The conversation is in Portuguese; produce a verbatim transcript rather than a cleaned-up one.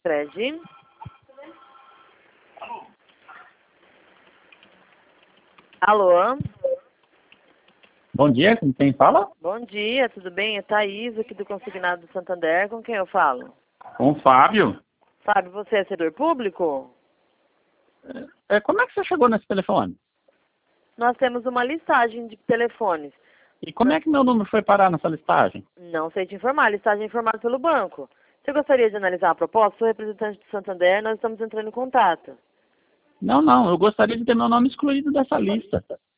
Sicredi. Alô? Bom dia, com quem fala? Bom dia, tudo bem? É Thaís, aqui do Consignado do Santander. Com quem eu falo? Com o Fábio. Fábio, você é servidor público? É, como é que você chegou nesse telefone? Nós temos uma listagem de telefones. E como é que meu número foi parar nessa listagem? Não sei te informar, a listagem é informada pelo banco. Você gostaria de analisar a proposta? Sou representante do Santander, nós estamos entrando em contato. Não, não, eu gostaria de ter meu nome excluído dessa lista.